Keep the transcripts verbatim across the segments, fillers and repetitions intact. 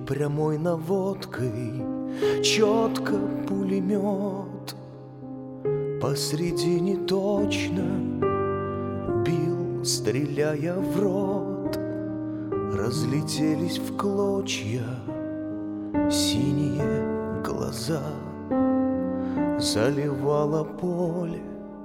прямой наводкой, четко пулемет. Посредине точно бил, стреляя в рот. Разлетелись в клочья синие глаза. Заливало поле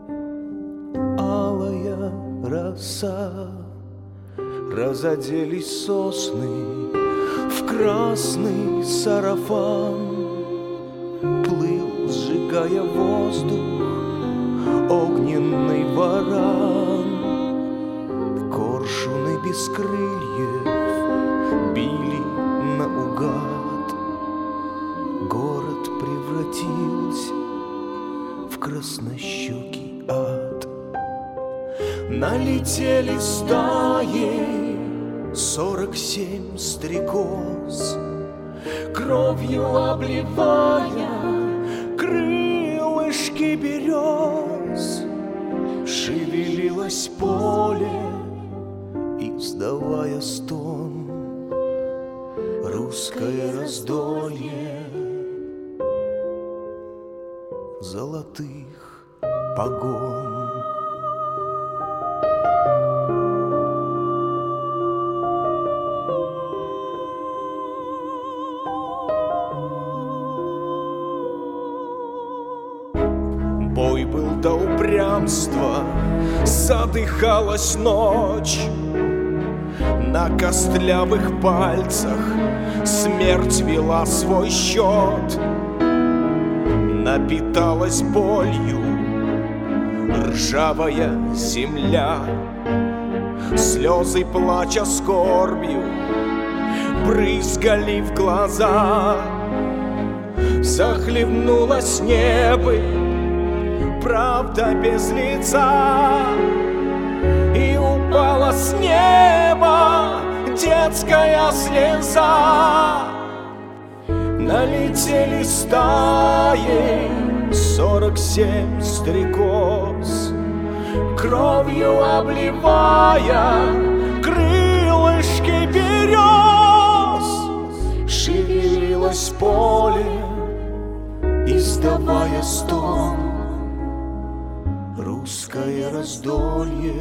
алая роса. Разоделись сосны в красный сарафан. Плыл, сжигая воздух, огненный варан. Коршуны без крыльев били наугад. Город превратился в краснощекий ад. Налетели стаи сорок семь стрекоз, кровью обливая крылышки берез. Шевелилось поле, издавая стон. Русское раздолье золотых погон. Бой был до упрямства, задыхалась ночь. На костлявых пальцах смерть вела свой счет. Напиталась болью ржавая земля. Слезы плача скорбью брызгали в глаза. Захлебнулось небо, правда без лица. И упала с неба детская слеза. Налетели стаи сорок семь стрекоз, кровью обливая крылышки берез. Шевелилось поле, издавая стон. Русское раздолье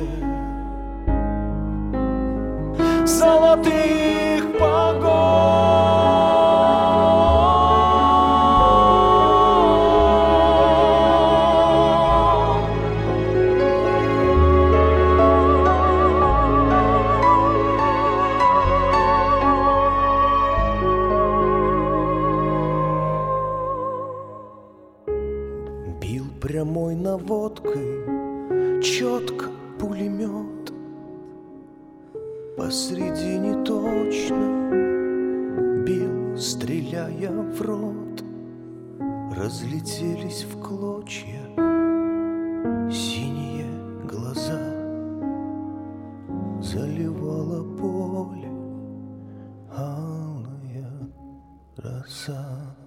золотых погон. Бил прямой наводкой, четко пулемет. Посредине точно бил, стреляя в рот. Разлетелись в клочья синие глаза. Заливало поле алая роса.